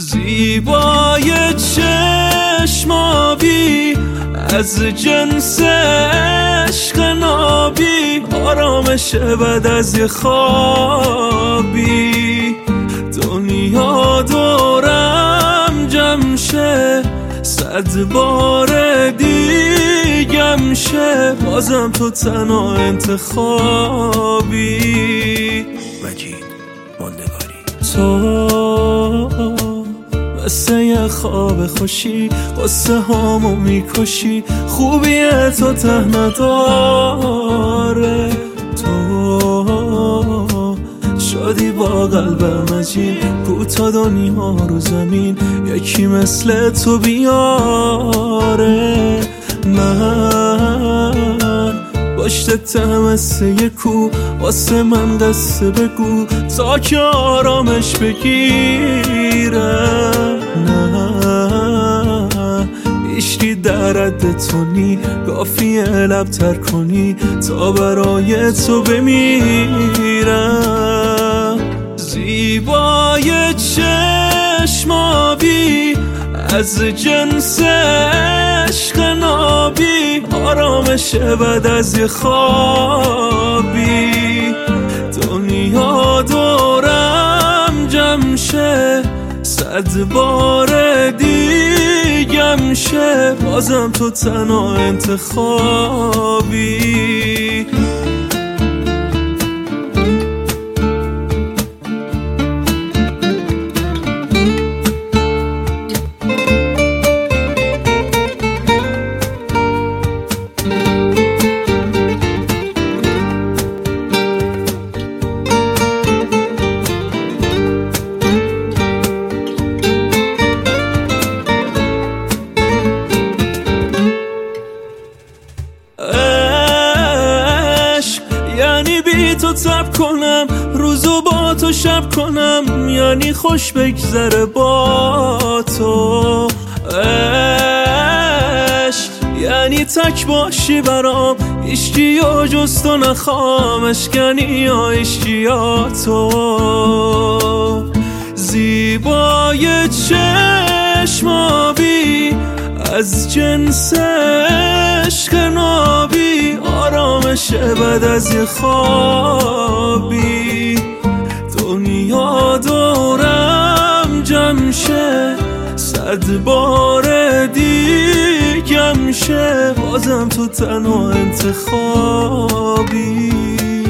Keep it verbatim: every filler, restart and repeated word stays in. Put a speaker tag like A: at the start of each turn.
A: زیبای چشمابی از جنس عشق نابی، آرامش بعد از یه خوابی. دنیا دورم جمع شه، صد بار دیگم شه، بازم تو تنها انتخابی.
B: مجید ماندگاری.
A: تو مثل یه خواب خوشی، قصه هامو میکشی، خوبیه تو ته نداره. تو شدی با قلب مجید، کو تا دنیا رو زمین یکی مثل تو بیاره. من پشتتم مثل یه کو، واسه من قصه بگو تا که آرامش بگیره. نه ایشکی در رد تو نی، کافیه لب تر کنی تا برای تو بمیرم. زیبای چشمابی از جنس عشق نابی، آرامش بعد از یه خوابی. دنیا دورم جمع شه، صد بار دیگم شه، بازم تو تنها انتخابی. یعنی بی تو تب کنم، روزو با تو شب کنم، یعنی خوش بگذره با تو. عشق یعنی تک باشی برام، عشقی یا جز تو نخوام، اشکنی یا عشقی یا تو. زیبای چشمابی از جنس عشق نابی، آرامش بعد از یه خوابی. دنیا دورم جمع شه، صد بار دیگم شه، بازم تو تنها انتخابی.